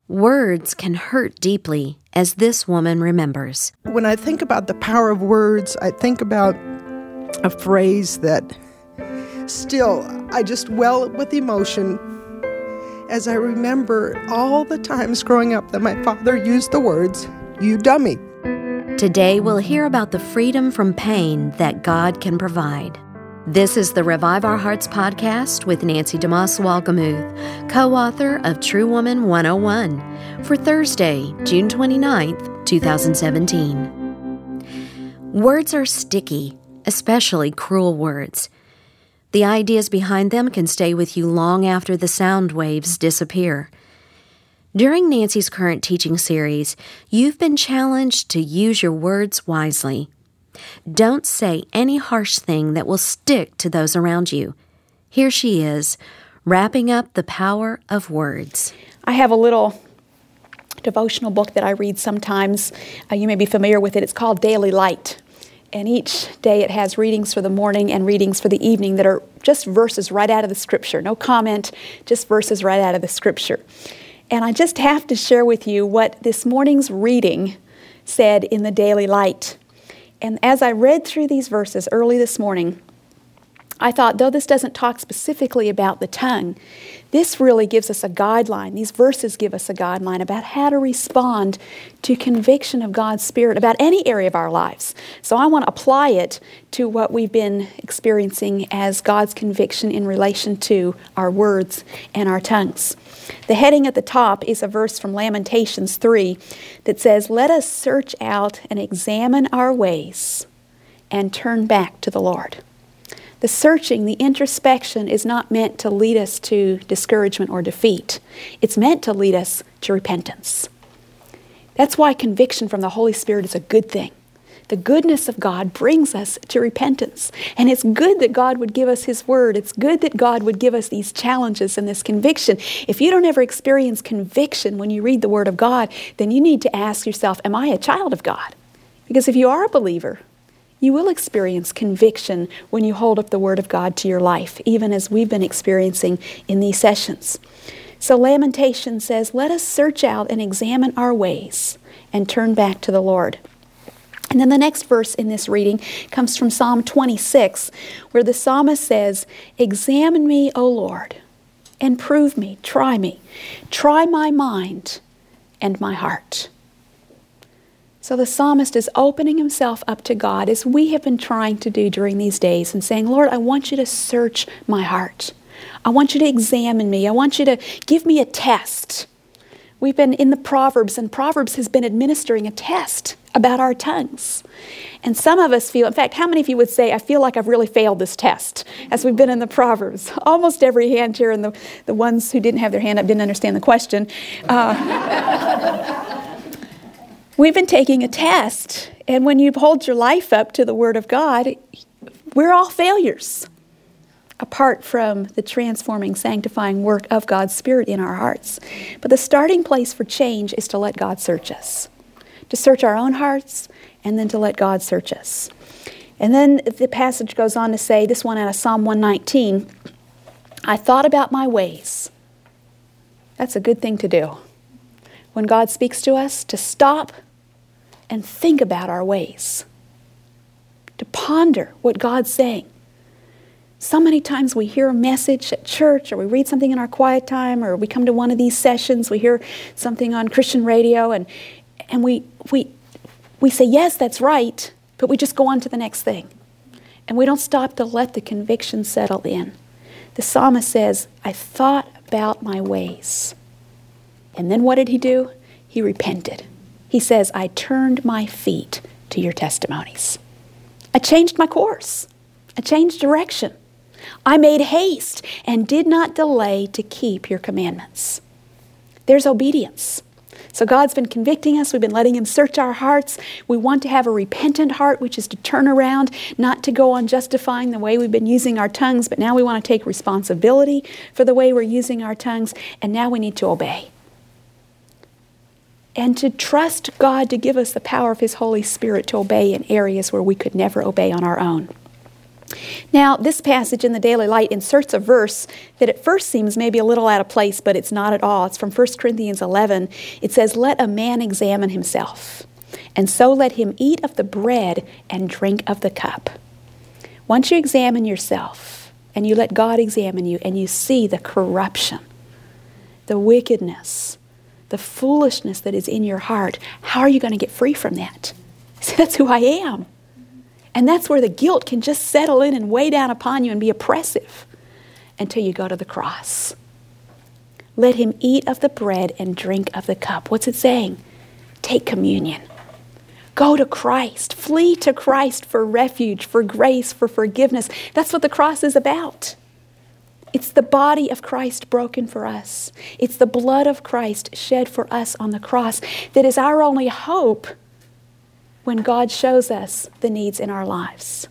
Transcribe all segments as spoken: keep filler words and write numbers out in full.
Words can hurt deeply, as this woman remembers. When I think about the power of words, I think about a phrase that still, I just well with emotion as I remember all the times growing up that my father used the words, "You dummy." Today we'll hear about the freedom from pain that God can provide. This is the Revive Our Hearts podcast with Nancy DeMoss Wolgemuth, co-author of True Woman one oh one, for Thursday, June twenty-ninth, twenty seventeen. Words are sticky, especially cruel words. The ideas behind them can stay with you long after the sound waves disappear. During Nancy's current teaching series, you've been challenged to use your words wisely. Don't say any harsh thing that will stick to those around you. Here she is, wrapping up the power of words. I have a little devotional book that I read sometimes. Uh, you may be familiar with it. It's called Daily Light. And each day it has readings for the morning and readings for the evening that are just verses right out of the Scripture. No comment, just verses right out of the Scripture. And I just have to share with you what this morning's reading said in the Daily Light. And as I read through these verses early this morning, I thought, though this doesn't talk specifically about the tongue, this really gives us a guideline. These verses give us a guideline about how to respond to conviction of God's Spirit about any area of our lives. So I want to apply it to what we've been experiencing as God's conviction in relation to our words and our tongues. The heading at the top is a verse from Lamentations three that says, "Let us search out and examine our ways and turn back to the Lord." The searching, the introspection is not meant to lead us to discouragement or defeat. It's meant to lead us to repentance. That's why conviction from the Holy Spirit is a good thing. The goodness of God brings us to repentance. And it's good that God would give us His Word. It's good that God would give us these challenges and this conviction. If you don't ever experience conviction when you read the Word of God, then you need to ask yourself, am I a child of God? Because if you are a believer, you will experience conviction when you hold up the Word of God to your life, even as we've been experiencing in these sessions. So Lamentation says, "Let us search out and examine our ways and turn back to the Lord." And then the next verse in this reading comes from Psalm twenty-six, where the psalmist says, "Examine me, O Lord, and prove me, try me. Try my mind and my heart." So the psalmist is opening himself up to God, as we have been trying to do during these days, and saying, "Lord, I want you to search my heart. I want you to examine me. I want you to give me a test." We've been in the Proverbs, and Proverbs has been administering a test about our tongues. And some of us feel, in fact, how many of you would say, "I feel like I've really failed this test," as we've been in the Proverbs? Almost every hand here, and the, the ones who didn't have their hand up didn't understand the question. Uh, We've been taking a test, and when you hold your life up to the Word of God, we're all failures, apart from the transforming, sanctifying work of God's Spirit in our hearts. But the starting place for change is to let God search us, to search our own hearts, and then to let God search us. And then the passage goes on to say, this one out of Psalm one nineteen, "I thought about my ways." That's a good thing to do. When God speaks to us, to stop and think about our ways, to ponder what God's saying. So many times we hear a message at church, or we read something in our quiet time, or we come to one of these sessions, we hear something on Christian radio, and and we we we say, yes, that's right, but we just go on to the next thing. And we don't stop to let the conviction settle in. The psalmist says, "I thought about my ways." And then what did he do? He repented. He says, "I turned my feet to your testimonies." I changed my course. I changed direction. I made haste and did not delay to keep your commandments. There's obedience. So God's been convicting us. We've been letting Him search our hearts. We want to have a repentant heart, which is to turn around, not to go on justifying the way we've been using our tongues, but now we want to take responsibility for the way we're using our tongues, and now we need to obey. And to trust God to give us the power of His Holy Spirit to obey in areas where we could never obey on our own. Now, this passage in the Daily Light inserts a verse that at first seems maybe a little out of place, but it's not at all. It's from First Corinthians eleven. It says, "Let a man examine himself, and so let him eat of the bread and drink of the cup." Once you examine yourself, and you let God examine you, and you see the corruption, the wickedness, the foolishness that is in your heart, how are you going to get free from that? See, that's who I am. And that's where the guilt can just settle in and weigh down upon you and be oppressive until you go to the cross. Let him eat of the bread and drink of the cup. What's it saying? Take communion. Go to Christ. Flee to Christ for refuge, for grace, for forgiveness. That's what the cross is about. It's the body of Christ broken for us. It's the blood of Christ shed for us on the cross that is our only hope when God shows us the needs in our lives.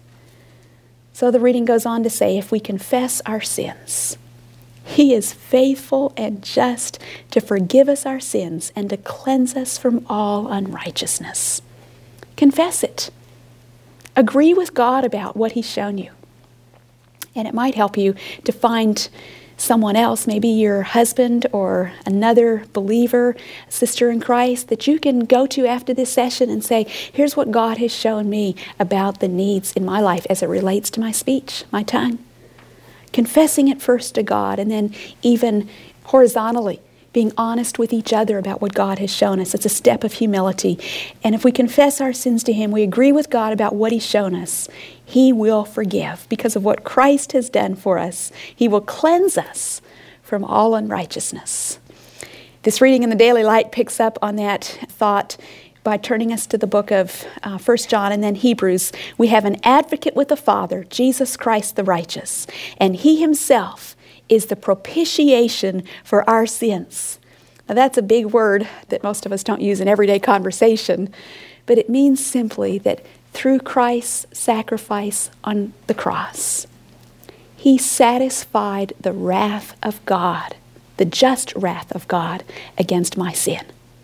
So the reading goes on to say, if we confess our sins, He is faithful and just to forgive us our sins and to cleanse us from all unrighteousness. Confess it. Agree with God about what He's shown you. And it might help you to find someone else, maybe your husband or another believer, sister in Christ, that you can go to after this session and say, here's what God has shown me about the needs in my life as it relates to my speech, my tongue. Confessing it first to God, and then even horizontally being honest with each other about what God has shown us. It's a step of humility. And if we confess our sins to Him, we agree with God about what He's shown us, He will forgive because of what Christ has done for us. He will cleanse us from all unrighteousness. This reading in the Daily Light picks up on that thought by turning us to the book of uh, First John and then Hebrews. We have an advocate with the Father, Jesus Christ the righteous, and He Himself is the propitiation for our sins. Now that's a big word that most of us don't use in everyday conversation, but it means simply that through Christ's sacrifice on the cross, He satisfied the wrath of God, the just wrath of God against my sin.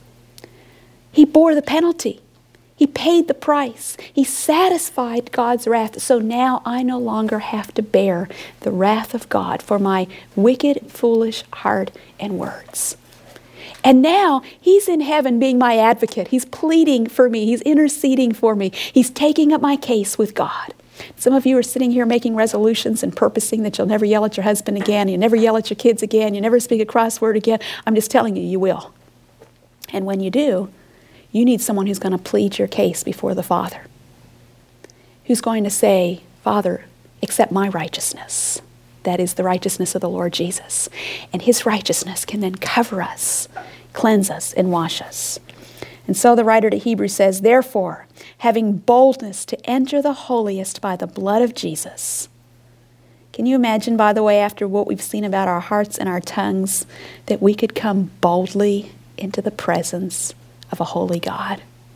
He bore the penalty. He paid the price. He satisfied God's wrath. So now I no longer have to bear the wrath of God for my wicked, foolish heart and words. And now He's in heaven being my advocate. He's pleading for me. He's interceding for me. He's taking up my case with God. Some of you are sitting here making resolutions and purposing that you'll never yell at your husband again. You'll never yell at your kids again. You'll never speak a cross word again. I'm just telling you, you will. And when you do, you need someone who's going to plead your case before the Father, who's going to say, Father, accept my righteousness. That is the righteousness of the Lord Jesus. And His righteousness can then cover us, cleanse us, and wash us. And so the writer to Hebrews says, therefore, having boldness to enter the holiest by the blood of Jesus. Can you imagine, by the way, after what we've seen about our hearts and our tongues, that we could come boldly into the presence of a holy God?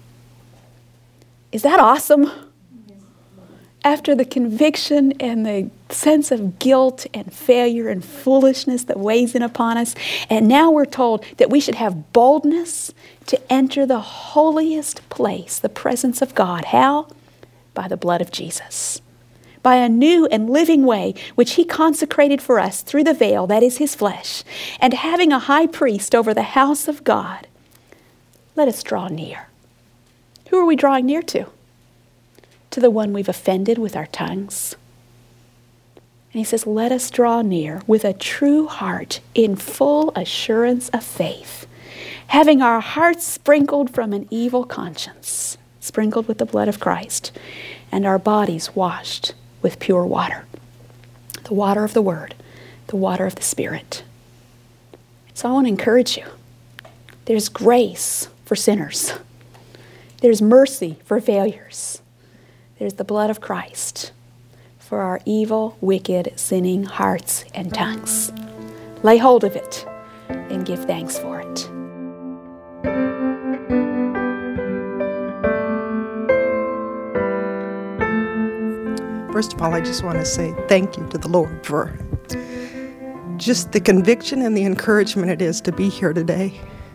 Is that awesome? After the conviction and the sense of guilt and failure and foolishness that weighs in upon us, and now we're told that we should have boldness to enter the holiest place, the presence of God. How? By the blood of Jesus. By a new and living way which He consecrated for us through the veil, that is His flesh, and having a high priest over the house of God, let us draw near. Who are we drawing near to? To the one we've offended with our tongues. And He says, let us draw near with a true heart in full assurance of faith, having our hearts sprinkled from an evil conscience, sprinkled with the blood of Christ, and our bodies washed with pure water, the water of the Word, the water of the Spirit. So I want to encourage you. There's grace for sinners. There's mercy for failures. There's the blood of Christ for our evil, wicked, sinning hearts and tongues. Lay hold of it and give thanks for it. First of all, I just want to say thank you to the Lord for just the conviction and the encouragement it is to be here today.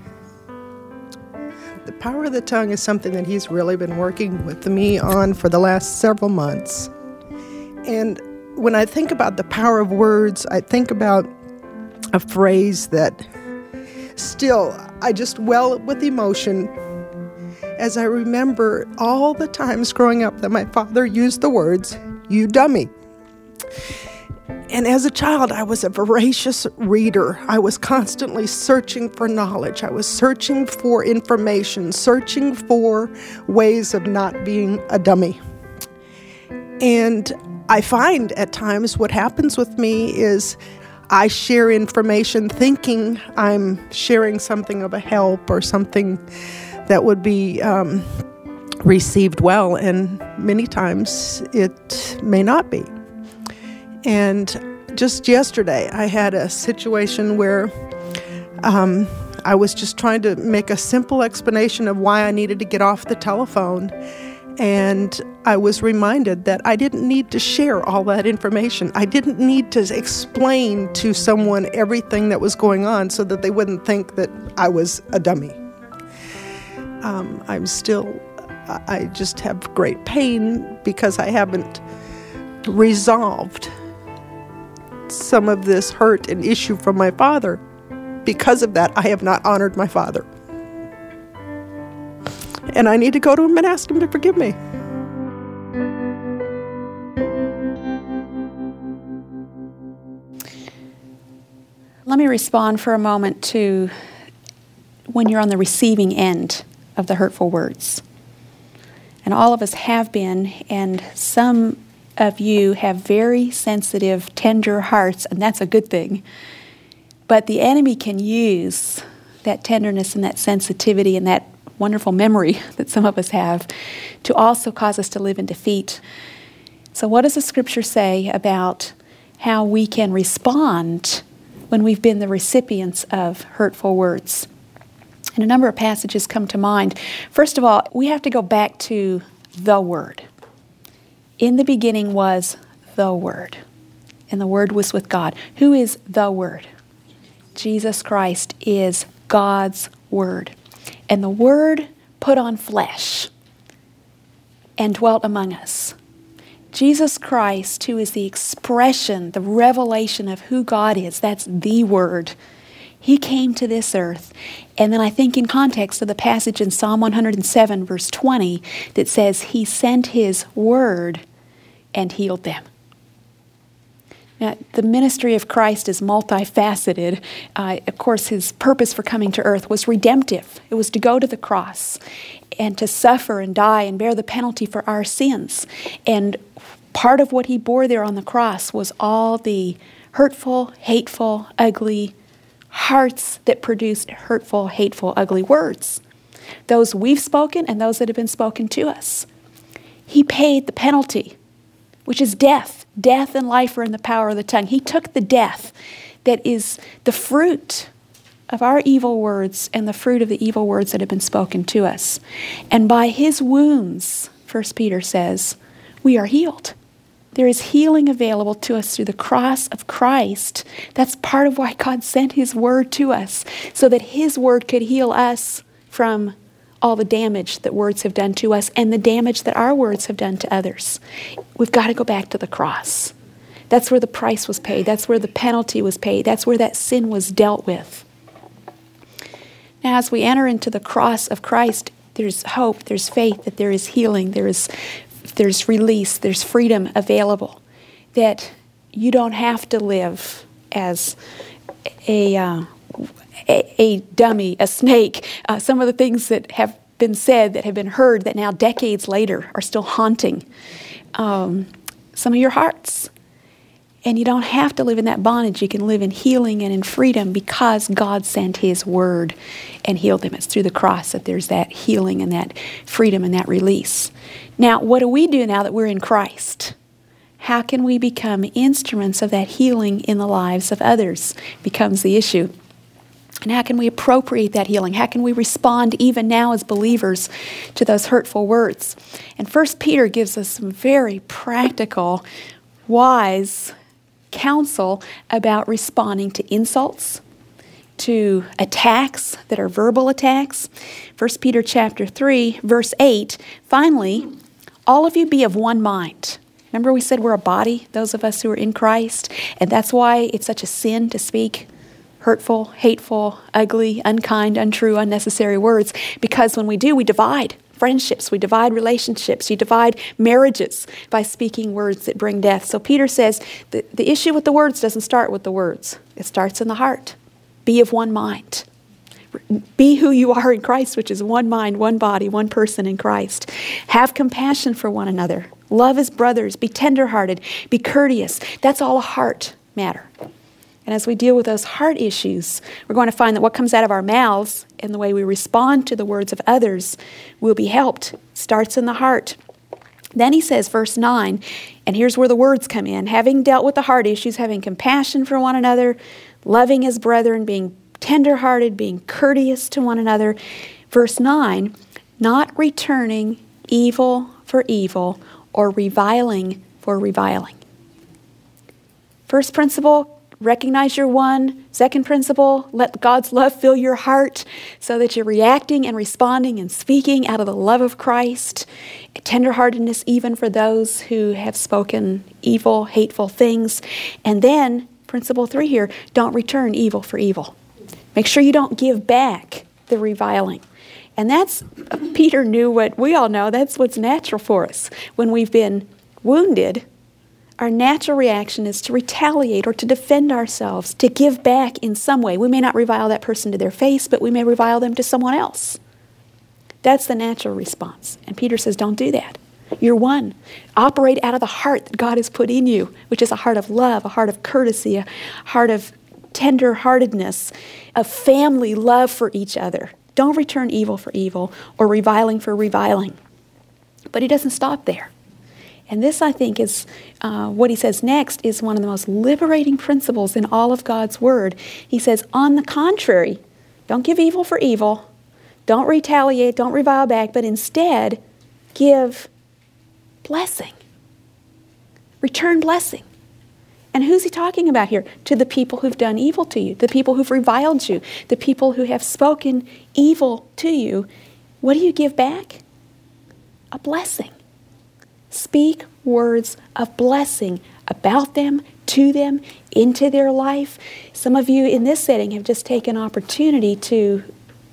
The power of the tongue is something that He's really been working with me on for the last several months. And when I think about the power of words, I think about a phrase that still, I just well with emotion as I remember all the times growing up that my father used the words, "You dummy." And as a child, I was a voracious reader. I was constantly searching for knowledge. I was searching for information, searching for ways of not being a dummy. And I find at times what happens with me is I share information thinking I'm sharing something of a help or something that would be um, received well, and many times it may not be. And just yesterday, I had a situation where um, I was just trying to make a simple explanation of why I needed to get off the telephone. And I was reminded that I didn't need to share all that information. I didn't need to explain to someone everything that was going on so that they wouldn't think that I was a dummy. Um, I'm still, I just have great pain because I haven't resolved some of this hurt and issue from my father. Because of that, I have not honored my father. And I need to go to him and ask him to forgive me. Let me respond for a moment to when you're on the receiving end of the hurtful words. And all of us have been, and some of you have very sensitive, tender hearts, and that's a good thing. But the enemy can use that tenderness and that sensitivity and that wonderful memory that some of us have to also cause us to live in defeat. So what does the scripture say about how we can respond when we've been the recipients of hurtful words? And a number of passages come to mind. First of all, we have to go back to the Word. In the beginning was the Word, and the Word was with God. Who is the Word? Jesus Christ is God's Word. And the Word put on flesh and dwelt among us. Jesus Christ, who is the expression, the revelation of who God is, that's the Word. He came to this earth. And then I think in context of the passage in Psalm one hundred seven, verse twenty, that says, He sent His Word and healed them. Now, the ministry of Christ is multifaceted. Uh, of course, His purpose for coming to earth was redemptive. It was to go to the cross and to suffer and die and bear the penalty for our sins. And part of what He bore there on the cross was all the hurtful, hateful, ugly hearts that produced hurtful, hateful, ugly words. Those we've spoken and those that have been spoken to us. He paid the penalty, which is death. Death and life are in the power of the tongue. He took the death that is the fruit of our evil words and the fruit of the evil words that have been spoken to us. And by His wounds, First Peter says, we are healed. There is healing available to us through the cross of Christ. That's part of why God sent His Word to us, so that His Word could heal us from all the damage that words have done to us and the damage that our words have done to others. We've got to go back to the cross. That's where the price was paid. That's where the penalty was paid. That's where that sin was dealt with. Now, as we enter into the cross of Christ, there's hope, there's faith, that there is healing, there is there's release, there's freedom available, that you don't have to live as a uh, a, a dummy, a snake. Uh, some of the things that have been said, that have been heard, that now decades later are still haunting um, some of your hearts. And you don't have to live in that bondage. You can live in healing and in freedom because God sent His Word and healed them. It's through the cross that there's that healing and that freedom and that release. Now, what do we do now that we're in Christ? How can we become instruments of that healing in the lives of others? Becomes the issue. And how can we appropriate that healing? How can we respond even now as believers to those hurtful words? And First Peter gives us some very practical, wise counsel about responding to insults, to attacks that are verbal attacks. First Peter chapter three, verse eight, finally, all of you be of one mind. Remember we said we're a body, those of us who are in Christ, and that's why it's such a sin to speak hurtful, hateful, ugly, unkind, untrue, unnecessary words, because when we do, we divide friendships, we divide relationships, you divide marriages by speaking words that bring death. So Peter says the, the issue with the words doesn't start with the words. It starts in the heart. Be of one mind. Be who you are in Christ, which is one mind, one body, one person in Christ. Have compassion for one another. Love as brothers. Be tenderhearted. Be courteous. That's all a heart matter. And as we deal with those heart issues, we're going to find that what comes out of our mouths and the way we respond to the words of others will be helped. It starts in the heart. Then he says, verse nine, and here's where the words come in. Having dealt with the heart issues, having compassion for one another, loving as brethren, being tenderhearted, being courteous to one another. Verse nine, not returning evil for evil or reviling for reviling. First principle, recognize you're one. Second principle, let God's love fill your heart so that you're reacting and responding and speaking out of the love of Christ. Tenderheartedness even for those who have spoken evil, hateful things. And then, principle three here, don't return evil for evil. Make sure you don't give back the reviling. And that's, Peter knew what we all know, that's what's natural for us. When we've been wounded, our natural reaction is to retaliate or to defend ourselves, to give back in some way. We may not revile that person to their face, but we may revile them to someone else. That's the natural response. And Peter says, don't do that. You're one. Operate out of the heart that God has put in you, which is a heart of love, a heart of courtesy, a heart of tender-heartedness, of family love for each other. Don't return evil for evil or reviling for reviling. But he doesn't stop there. And this, I think, is uh, what he says next is one of the most liberating principles in all of God's Word. He says, on the contrary, don't give evil for evil. Don't retaliate. Don't revile back. But instead, give blessing. Return blessing. And who's he talking about here? To the people who've done evil to you, the people who've reviled you, the people who have spoken evil to you. What do you give back? A blessing. Speak words of blessing about them, to them, into their life. Some of you in this setting have just taken opportunity to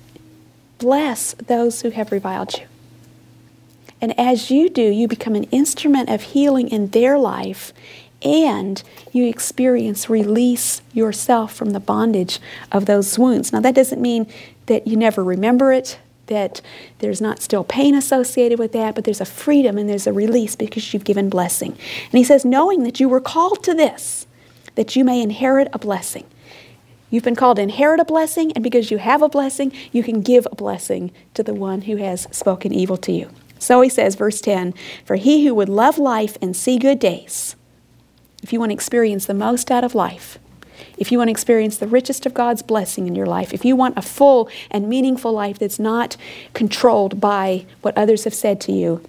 bless those who have reviled you. And as you do, you become an instrument of healing in their life, and you experience release yourself from the bondage of those wounds. Now, that doesn't mean that you never remember it, that there's not still pain associated with that, but there's a freedom and there's a release because you've given blessing. And he says, knowing that you were called to this, that you may inherit a blessing. You've been called to inherit a blessing, and because you have a blessing, you can give a blessing to the one who has spoken evil to you. So he says, verse ten, for he who would love life and see good days, if you want to experience the most out of life, if you want to experience the richest of God's blessing in your life, if you want a full and meaningful life that's not controlled by what others have said to you,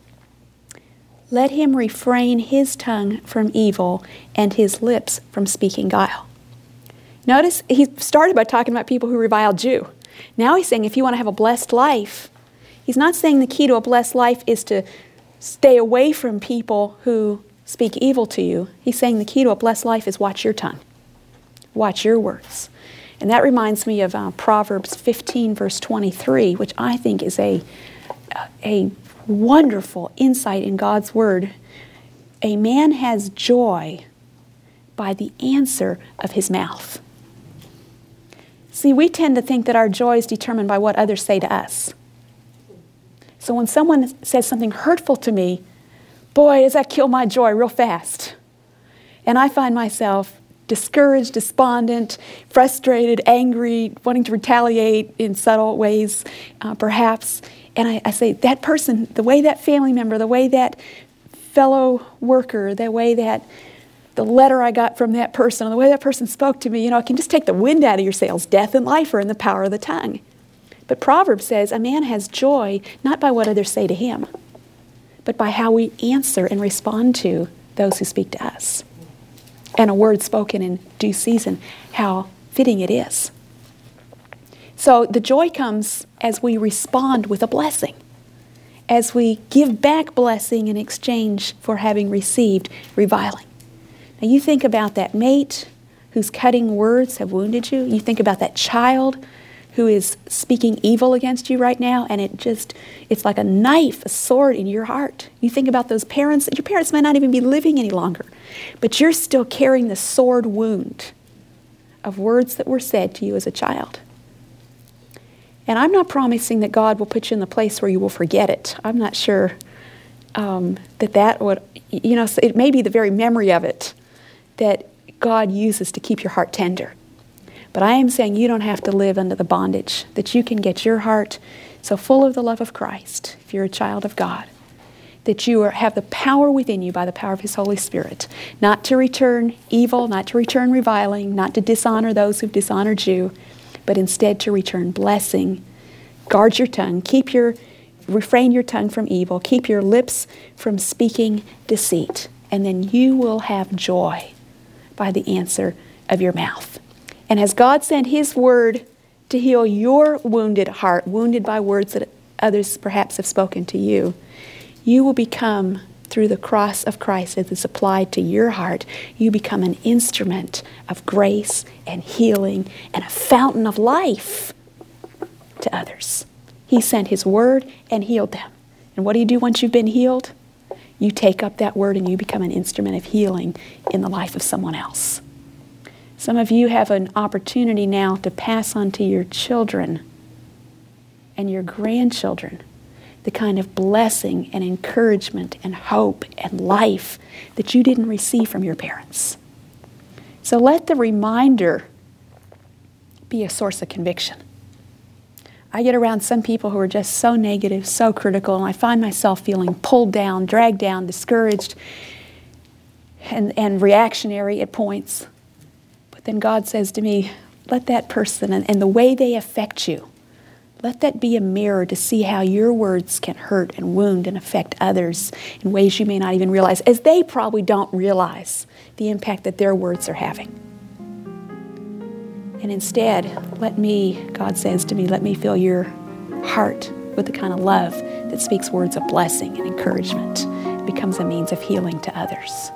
let him refrain his tongue from evil and his lips from speaking guile. Notice he started by talking about people who reviled you. Now he's saying if you want to have a blessed life, he's not saying the key to a blessed life is to stay away from people who speak evil to you. He's saying the key to a blessed life is watch your tongue. Watch your words. And that reminds me of uh, Proverbs fifteen, verse twenty-three, which I think is a, a wonderful insight in God's Word. A man has joy by the answer of his mouth. See, we tend to think that our joy is determined by what others say to us. So when someone says something hurtful to me, boy, does that kill my joy real fast. And I find myself discouraged, despondent, frustrated, angry, wanting to retaliate in subtle ways, uh, perhaps. And I, I say, that person, the way that family member, the way that fellow worker, the way that the letter I got from that person, or the way that person spoke to me, you know, it can just take the wind out of your sails. Death and life are in the power of the tongue. But Proverbs says a man has joy not by what others say to him, but by how we answer and respond to those who speak to us. And a word spoken in due season, how fitting it is. So the joy comes as we respond with a blessing. as we give back blessing in exchange for having received reviling. Now you think about that mate whose cutting words have wounded you. You think about that child who is speaking evil against you right now, and it just, it's like a knife, a sword in your heart. You think about those parents. Your parents might not even be living any longer, but you're still carrying the sword wound of words that were said to you as a child. And I'm not promising that God will put you in the place where you will forget it. I'm not sure um, that that would, you know, it may be the very memory of it that God uses to keep your heart tender. But I am saying you don't have to live under the bondage, that you can get your heart so full of the love of Christ, if you're a child of God, that you are, have the power within you by the power of His Holy Spirit, not to return evil, not to return reviling, not to dishonor those who've dishonored you, but instead to return blessing. Guard your tongue, keep your, refrain your tongue from evil, keep your lips from speaking deceit, and then you will have joy by the answer of your mouth. And as God sent His word to heal your wounded heart, wounded by words that others perhaps have spoken to you, you will become, through the cross of Christ as it's applied to your heart, you become an instrument of grace and healing and a fountain of life to others. He sent His word and healed them. And what do you do once you've been healed? You take up that word and you become an instrument of healing in the life of someone else. Some of you have an opportunity now to pass on to your children and your grandchildren the kind of blessing and encouragement and hope and life that you didn't receive from your parents. So let the reminder be a source of conviction. I get around some people who are just so negative, so critical, and I find myself feeling pulled down, dragged down, discouraged, and, and reactionary at points. But then God says to me, let that person and, and the way they affect you, let that be a mirror to see how your words can hurt and wound and affect others in ways you may not even realize, as they probably don't realize the impact that their words are having. And instead, let me, God says to me, let me fill your heart with the kind of love that speaks words of blessing and encouragement and becomes a means of healing to others.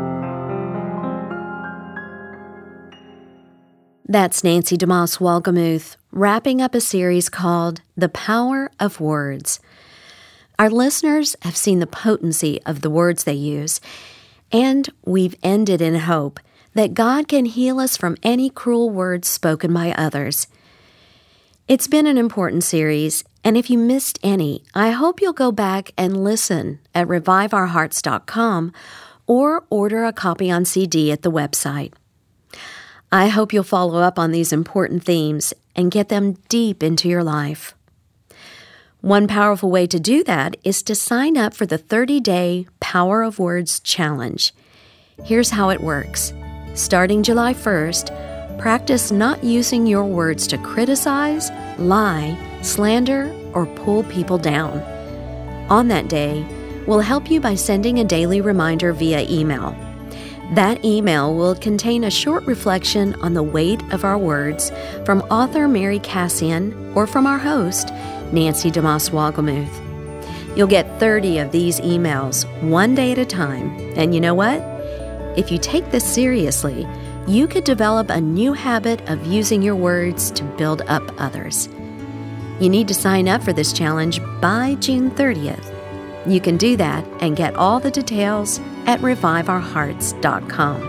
That's Nancy DeMoss Wolgemuth wrapping up a series called The Power of Words. Our listeners have seen the potency of the words they use, and we've ended in hope that God can heal us from any cruel words spoken by others. It's been an important series, and if you missed any, I hope you'll go back and listen at revive our hearts dot com or order a copy on C D at the website. I hope you'll follow up on these important themes and get them deep into your life. One powerful way to do that is to sign up for the thirty-day Power of Words Challenge. Here's how it works. Starting July first, practice not using your words to criticize, lie, slander, or pull people down. On that day, we'll help you by sending a daily reminder via email. That email will contain a short reflection on the weight of our words from author Mary Cassian or from our host, Nancy DeMoss Wolgemuth. You'll get thirty of these emails, one day at a time. And you know what? If you take this seriously, you could develop a new habit of using your words to build up others. You need to sign up for this challenge by June thirtieth. You can do that and get all the details at revive our hearts dot com.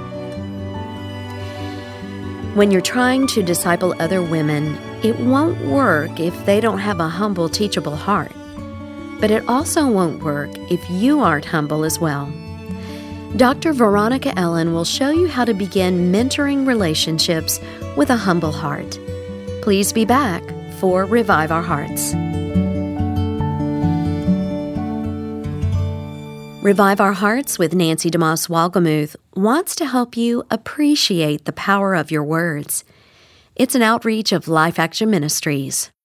When you're trying to disciple other women, it won't work if they don't have a humble, teachable heart. But it also won't work if you aren't humble as well. Doctor Veronica Ellen will show you how to begin mentoring relationships with a humble heart. Please be back for Revive Our Hearts. Revive Our Hearts with Nancy DeMoss Wolgemuth wants to help you appreciate the power of your words. It's an outreach of Life Action Ministries.